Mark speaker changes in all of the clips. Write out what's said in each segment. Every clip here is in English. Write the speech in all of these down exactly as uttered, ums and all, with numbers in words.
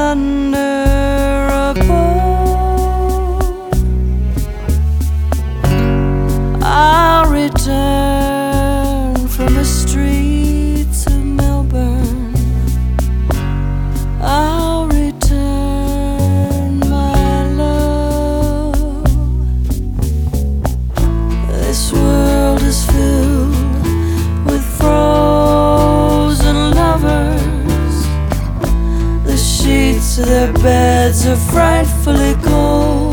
Speaker 1: thunder above. I'll return from the streets of Melbourne. I'll return, my love. This world is filled with frozen lovers. The sheets of their beds are frightfully cold,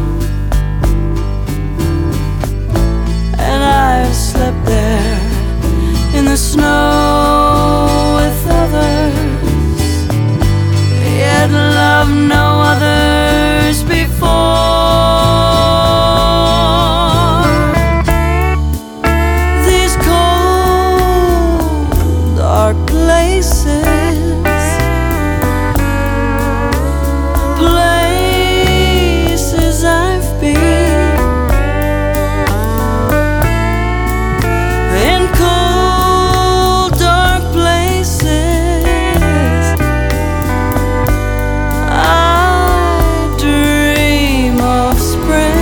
Speaker 1: and I've slept there in the snow with others, yet loved no others before. These cold, dark places, places I've been, in cold, dark places, I dream of spring.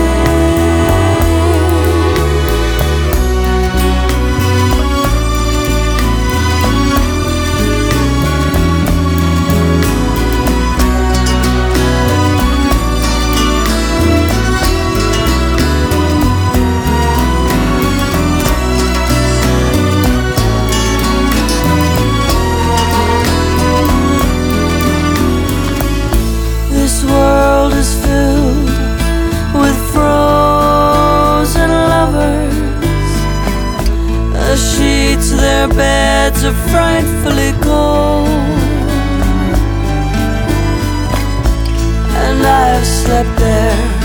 Speaker 1: This world is filled with frozen lovers. The sheets of their beds are frightfully cold, and I have slept there